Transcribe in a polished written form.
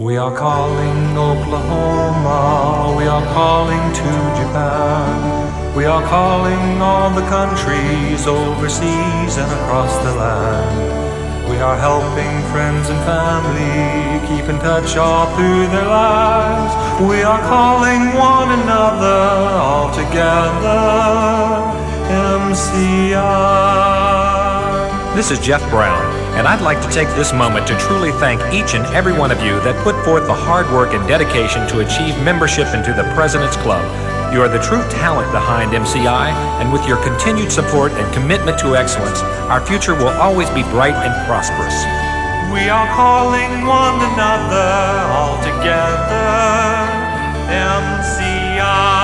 We are calling Oklahoma, we are calling to Japan, we are calling all the countries overseas and across the land. We are helping friends and family keep in touch all through their lives. We are calling one another all together, MCI. This is Jeff Brown, and I'd like to take this moment to truly thank each and every one of you that put forth the hard work and dedication to achieve membership into the President's Club. You are the true talent behind MCI, and with your continued support and commitment to excellence, our future will always be bright and prosperous. We are calling one another all together, MCI.